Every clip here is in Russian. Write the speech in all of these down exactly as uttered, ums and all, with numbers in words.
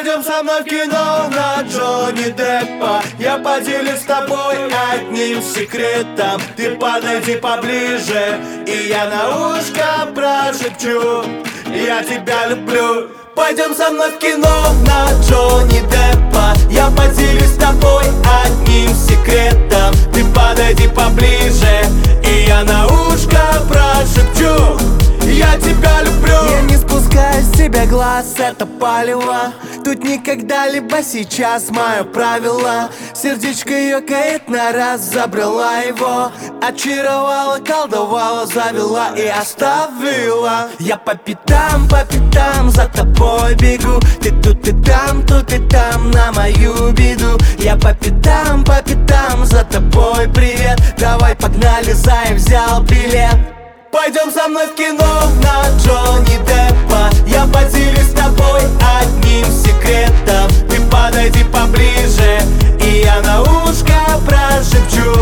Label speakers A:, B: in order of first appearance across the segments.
A: Пойдем со мной в кино на Джонни Деппа. Я поделюсь с тобой одним секретом. Ты подойди поближе, и я на ушко прошепчу: я тебя люблю. Пойдем со мной в кино на Джонни Деппа. Я поделюсь с тобой одним секретом. Ты подойди поближе, и я на ушко прошепчу: я тебя люблю.
B: Я не спускаю с тебя глаз, это палево. Тут никогда либо сейчас мое правило. Сердечко ёкает на раз, забрала его. Очаровала, колдовала, завела и оставила. Я по пятам, по пятам за тобой бегу. Ты тут и там, тут и там на мою беду. Я по пятам, по пятам за тобой, привет. Давай погнали, займ, взял билет.
A: Пойдем со мной в кино на Джонни Деппа. Я поделюсь с тобой одним секретом. Ты подойди поближе, и я на ушко прошепчу: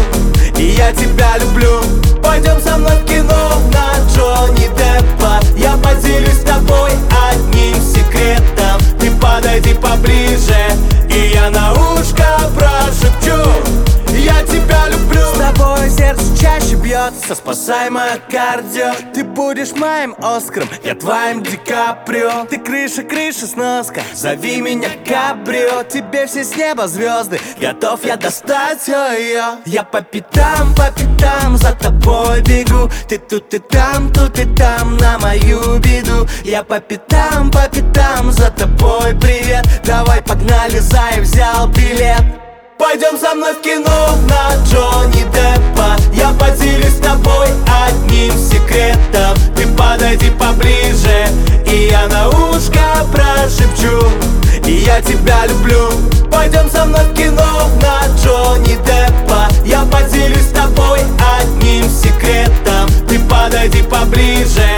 A: я тебя люблю. Пойдем со мной в кино на Джонни Деппа. Я поделюсь с тобой одним секретом. Ты подойди поближе, и я на ушко прошепчу: я тебя люблю.
B: С тобой сердце чаще бьется, спасай мое кардио. Ты будешь моим Оскаром, я твоим Ди Каприо. Ты крыша, крыша, сноска, зови меня Кабрио. Тебе все с неба звезды, готов я достать ее. Я по пятам, по пятам за тобой бегу. Ты тут и там, тут и там на мою беду. Я по пятам, по пятам за тобой, привет. Давай погнали, займ, взял билет.
A: Пойдем со мной в кино на Джонни Деппа. Я поделюсь с тобой одним секретом. Ты подойди поближе, и я на ушко прошепчу: я тебя люблю. Пойдем со мной в кино на Джонни Деппа. Я поделюсь с тобой одним секретом. Ты подойди поближе,